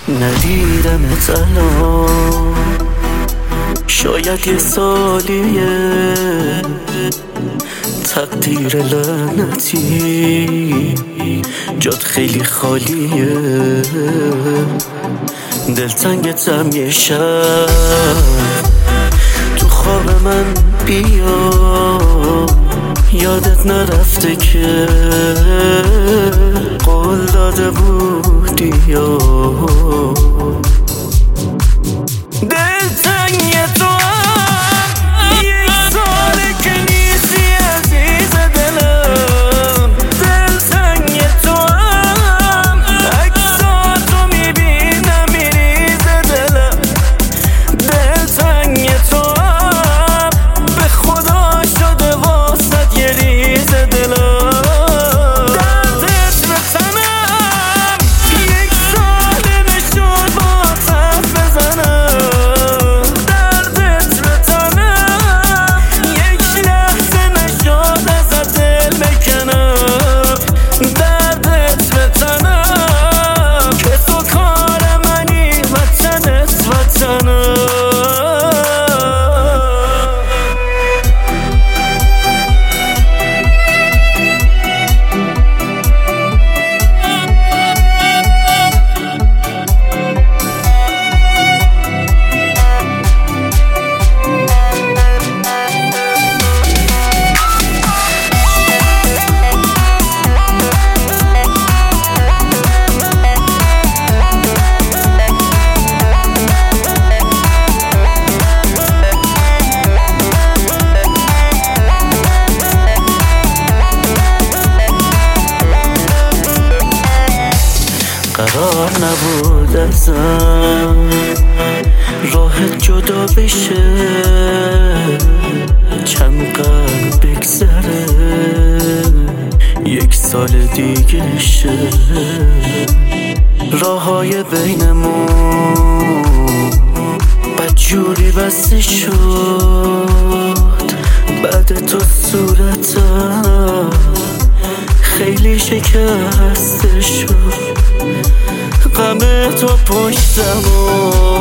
ندیدمت الان، شاید یه سالیه، تقدیر لعنتی جات خیلی خالیه. دلتنگتم یه شب تو خواب من بیا، یادت نرفته که قول داده بودی یا دلتنگ تو هم یک ساله که نیستی عزیز دلم. دلتنگ تو هم عکساتو میبینم میریزه دلم. دلتنگ تو هم به خدا شده واسط یه ریزه دلم. دردت به تنم یک ساله نشد با حرف بزنم. دردت به تنم یک لحظه نشد ازت دل بکنم. دردت به تنم که تو کار منی وطنت وطنم. قرار نبود ازم راحت جدا بشه، چند قرن بگذره یک سال دیگه شه. راههای بینمون بدجوری بسته شد، بعد تو صورتم خیلی شکسته شد. غم تو پشتم